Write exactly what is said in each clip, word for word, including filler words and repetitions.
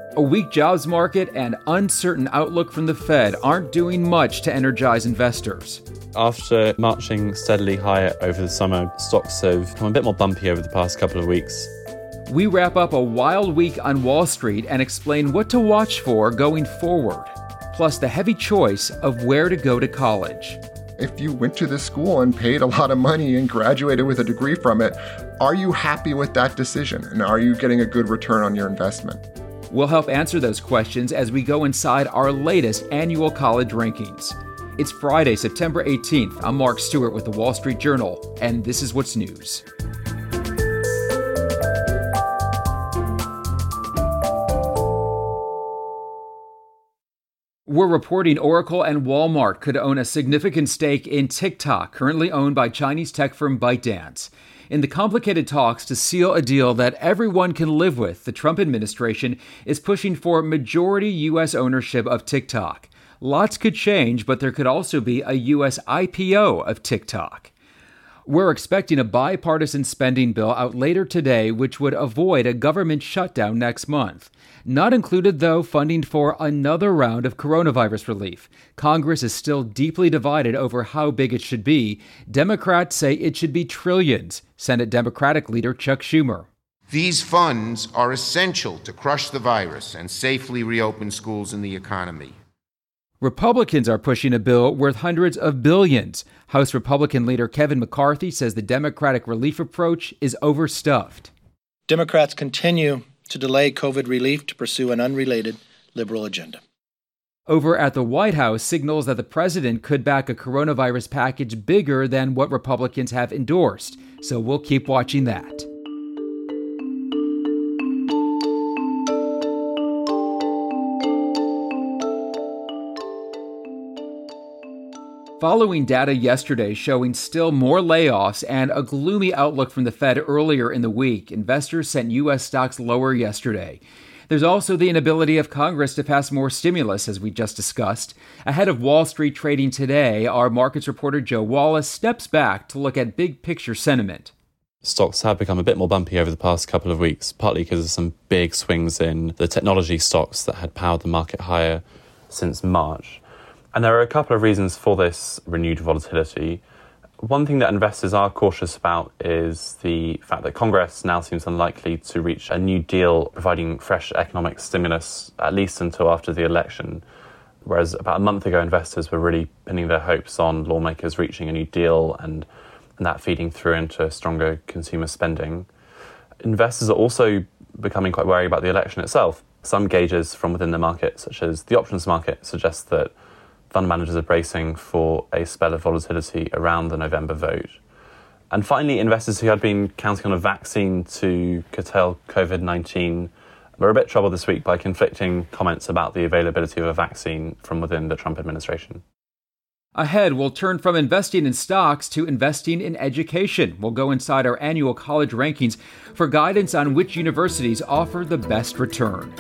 A weak jobs market and uncertain outlook from the Fed aren't doing much to energize investors. After marching steadily higher over the summer, stocks have become a bit more bumpy over the past couple of weeks. We wrap up a wild week on Wall Street and explain what to watch for going forward, plus the heavy choice of where to go to college. If you went to this school and paid a lot of money and graduated with a degree from it, are you happy with that decision? And are you getting a good return on your investment? We'll help answer those questions as we go inside our latest annual college rankings. It's Friday, September eighteenth. I'm Mark Stewart with the Wall Street Journal, and this is what's news. We're reporting Oracle and Walmart could own a significant stake in TikTok, currently owned by Chinese tech firm ByteDance. In the complicated talks to seal a deal that everyone can live with, the Trump administration is pushing for majority U S ownership of TikTok. Lots could change, but there could also be a U S I P O of TikTok. We're expecting a bipartisan spending bill out later today, which would avoid a government shutdown next month. Not included, though, funding for another round of coronavirus relief. Congress is still deeply divided over how big it should be. Democrats say it should be trillions. Senate Democratic leader Chuck Schumer. These funds are essential to crush the virus and safely reopen schools and the economy. Republicans are pushing a bill worth hundreds of billions. House Republican leader Kevin McCarthy says the Democratic relief approach is overstuffed. Democrats continue to delay COVID relief to pursue an unrelated liberal agenda. Over at the White House, signals that the president could back a coronavirus package bigger than what Republicans have endorsed. So we'll keep watching that. Following data yesterday showing still more layoffs and a gloomy outlook from the Fed earlier in the week, investors sent U S stocks lower yesterday. There's also the inability of Congress to pass more stimulus, as we just discussed. Ahead of Wall Street trading today, our markets reporter Joe Wallace steps back to look at big picture sentiment. Stocks have become a bit more bumpy over the past couple of weeks, partly because of some big swings in the technology stocks that had powered the market higher since March. And there are a couple of reasons for this renewed volatility. One thing that investors are cautious about is the fact that Congress now seems unlikely to reach a new deal providing fresh economic stimulus, at least until after the election. Whereas about a month ago, investors were really pinning their hopes on lawmakers reaching a new deal and, and that feeding through into stronger consumer spending. Investors are also becoming quite wary about the election itself. Some gauges from within the market, such as the options market, suggest that fund managers are bracing for a spell of volatility around the November vote. And finally, investors who had been counting on a vaccine to curtail COVID nineteen were a bit troubled this week by conflicting comments about the availability of a vaccine from within the Trump administration. Ahead, we'll turn from investing in stocks to investing in education. We'll go inside our annual college rankings for guidance on which universities offer the best return.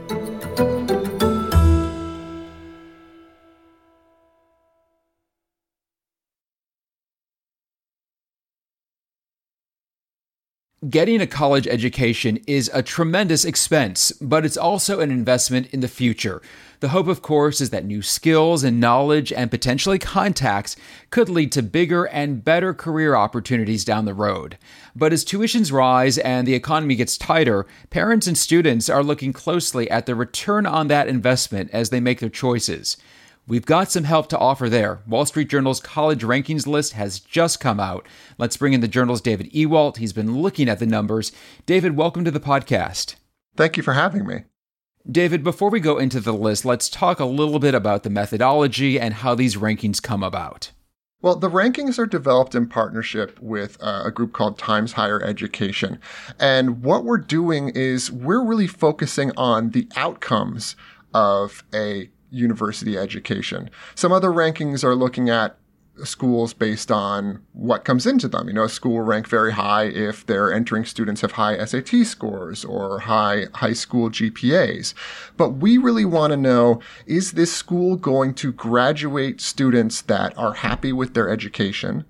Getting a college education is a tremendous expense, but it's also an investment in the future. The hope, of course, is that new skills and knowledge and potentially contacts could lead to bigger and better career opportunities down the road. But as tuitions rise and the economy gets tighter, parents and students are looking closely at the return on that investment as they make their choices. We've got some help to offer there. Wall Street Journal's college rankings list has just come out. Let's bring in the Journal's David Ewalt. He's been looking at the numbers. David, welcome to the podcast. Thank you for having me. David, before we go into the list, let's talk a little bit about the methodology and how these rankings come about. Well, the rankings are developed in partnership with uh, a group called Times Higher Education. And what we're doing is we're really focusing on the outcomes of a university education. Some other rankings are looking at schools based on what comes into them. You know, a school will rank very high if their entering students have high S A T scores or high high school G P As. But we really want to know, is this school going to graduate students that are happy with their education,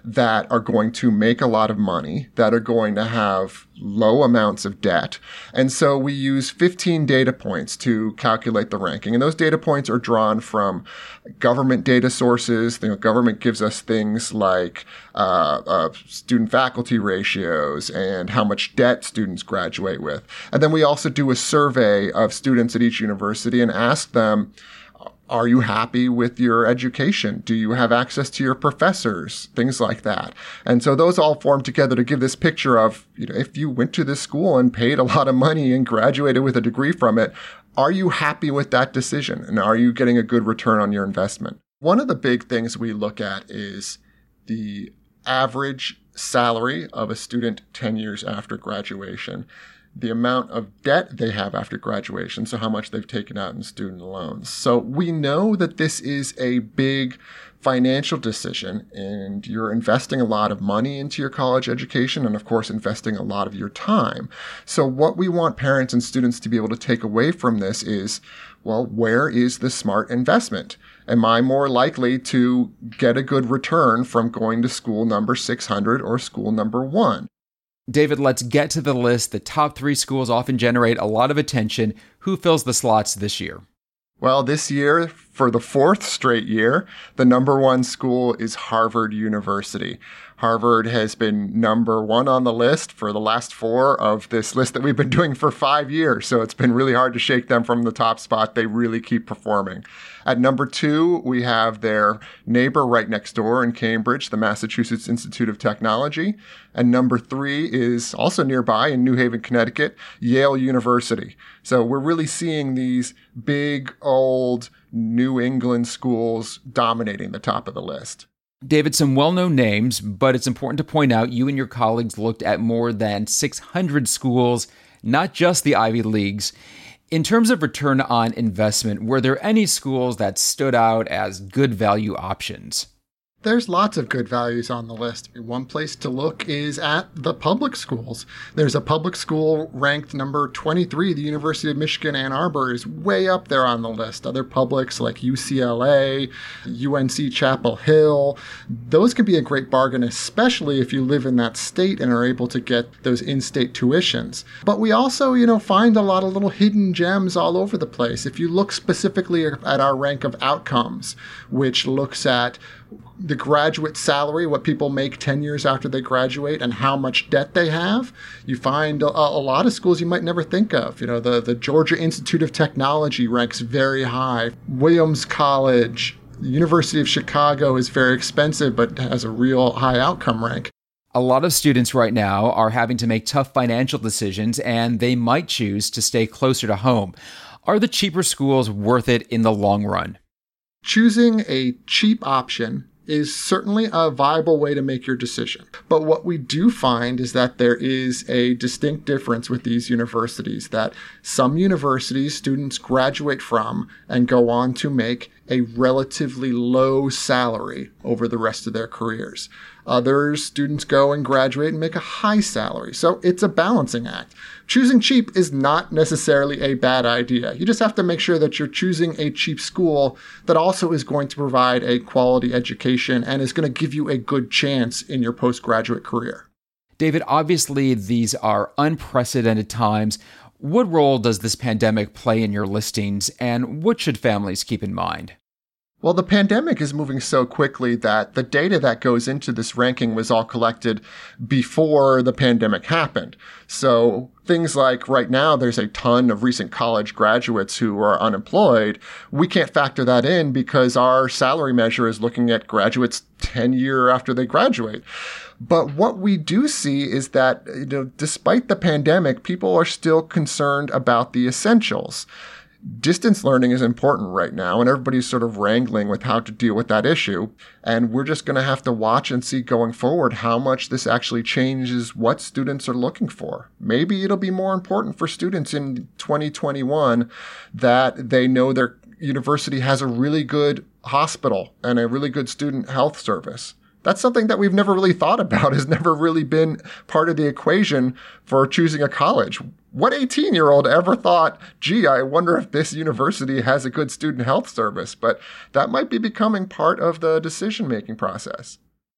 that are going to make a lot of money, that are going to have low amounts of debt. And so we use fifteen data points to calculate the ranking. And those data points are drawn from government data sources. The government gives us things like uh, uh, student faculty ratios and how much debt students graduate with. And then we also do a survey of students at each university and ask them, are you happy with your education? Do you have access to your professors? Things like that. And so those all form together to give this picture of, you know, if you went to this school and paid a lot of money and graduated with a degree from it, are you happy with that decision? And are you getting a good return on your investment? One of the big things we look at is the average salary of a student ten years after graduation, the amount of debt they have after graduation, so how much they've taken out in student loans. So we know that this is a big financial decision, and you're investing a lot of money into your college education and, of course, investing a lot of your time. So what we want parents and students to be able to take away from this is, well, where is the smart investment? Am I more likely to get a good return from going to school number six hundred or school number one? David, let's get to the list. The top three schools often generate a lot of attention. Who fills the slots this year? Well, this year, for the fourth straight year, the number one school is Harvard University. Harvard has been number one on the list for the last four of this list that we've been doing for five years. So it's been really hard to shake them from the top spot. They really keep performing. At number two, we have their neighbor right next door in Cambridge, the Massachusetts Institute of Technology. And number three is also nearby in New Haven, Connecticut, Yale University. So we're really seeing these big, old New England schools dominating the top of the list. David, some well-known names, but it's important to point out you and your colleagues looked at more than six hundred schools, not just the Ivy Leagues. In terms of return on investment, were there any schools that stood out as good value options? There's lots of good values on the list. One place to look is at the public schools. There's a public school ranked number twenty-three. The University of Michigan, Ann Arbor is way up there on the list. Other publics like U C L A, U N C Chapel Hill, those could be a great bargain, especially if you live in that state and are able to get those in-state tuitions. But we also, you know, find a lot of little hidden gems all over the place. If you look specifically at our rank of outcomes, which looks at the graduate salary, what people make ten years after they graduate, and how much debt they have, you find a, a lot of schools you might never think of. You know, the, the Georgia Institute of Technology ranks very high. Williams College, the University of Chicago is very expensive, but has a real high outcome rank. A lot of students right now are having to make tough financial decisions, and they might choose to stay closer to home. Are the cheaper schools worth it in the long run? Choosing a cheap option is certainly a viable way to make your decision. But what we do find is that there is a distinct difference with these universities, that some universities students graduate from and go on to make a relatively low salary over the rest of their careers. Others, students go and graduate and make a high salary. So it's a balancing act. Choosing cheap is not necessarily a bad idea. You just have to make sure that you're choosing a cheap school that also is going to provide a quality education and is going to give you a good chance in your postgraduate career. David, obviously these are unprecedented times. What role does this pandemic play in your listings, and what should families keep in mind? Well, the pandemic is moving so quickly that the data that goes into this ranking was all collected before the pandemic happened. So things like right now, there's a ton of recent college graduates who are unemployed. We can't factor that in because our salary measure is looking at graduates ten years after they graduate. But what we do see is that, you know, despite the pandemic, people are still concerned about the essentials. Distance learning is important right now, and everybody's sort of wrangling with how to deal with that issue. And we're just going to have to watch and see going forward how much this actually changes what students are looking for. Maybe it'll be more important for students in twenty twenty-one that they know their university has a really good hospital and a really good student health service. That's something that we've never really thought about, has never really been part of the equation for choosing a college. What eighteen-year-old ever thought, gee, I wonder if this university has a good student health service? But that might be becoming part of the decision-making process.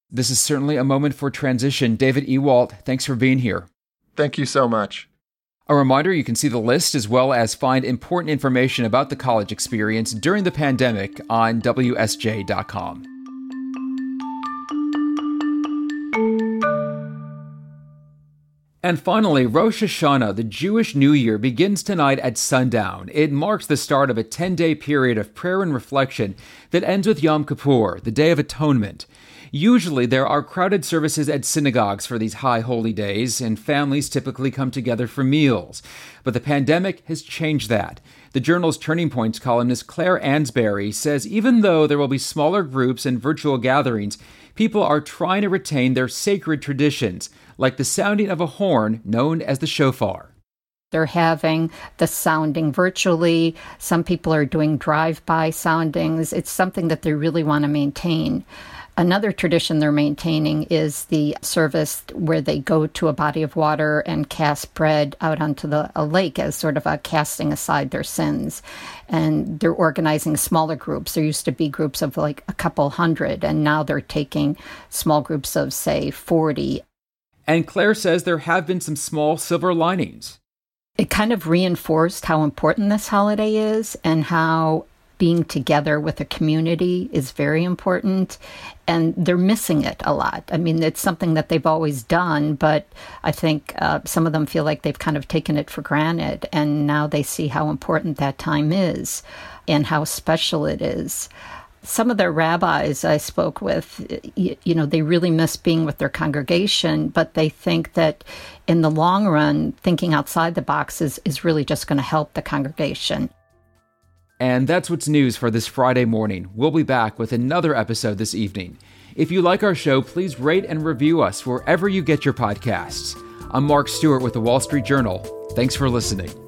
This is certainly a moment for transition. David Ewalt, thanks for being here. Thank you so much. A reminder, you can see the list as well as find important information about the college experience during the pandemic on W S J dot com. And finally, Rosh Hashanah, the Jewish New Year, begins tonight at sundown. It marks the start of a ten-day period of prayer and reflection that ends with Yom Kippur, the Day of Atonement. Usually, there are crowded services at synagogues for these high holy days, and families typically come together for meals. But the pandemic has changed that. The Journal's Turning Points columnist Claire Ansberry says even though there will be smaller groups and virtual gatherings, people are trying to retain their sacred traditions, like the sounding of a horn known as the shofar. They're having the sounding virtually. Some people are doing drive-by soundings. It's something that they really want to maintain. Another tradition they're maintaining is the service where they go to a body of water and cast bread out onto the a lake as sort of a casting aside their sins. And they're organizing smaller groups. There used to be groups of like a couple hundred, and now they're taking small groups of, say, forty. And Claire says there have been some small silver linings. It kind of reinforced how important this holiday is and how being together with a community is very important, and they're missing it a lot. I mean, it's something that they've always done, but I think uh, some of them feel like they've kind of taken it for granted, and now they see how important that time is and how special it is. Some of the rabbis I spoke with, you, you know, they really miss being with their congregation, but they think that in the long run, thinking outside the box is, is really just going to help the congregation. And that's what's news for this Friday morning. We'll be back with another episode this evening. If you like our show, please rate and review us wherever you get your podcasts. I'm Mark Stewart with the Wall Street Journal. Thanks for listening.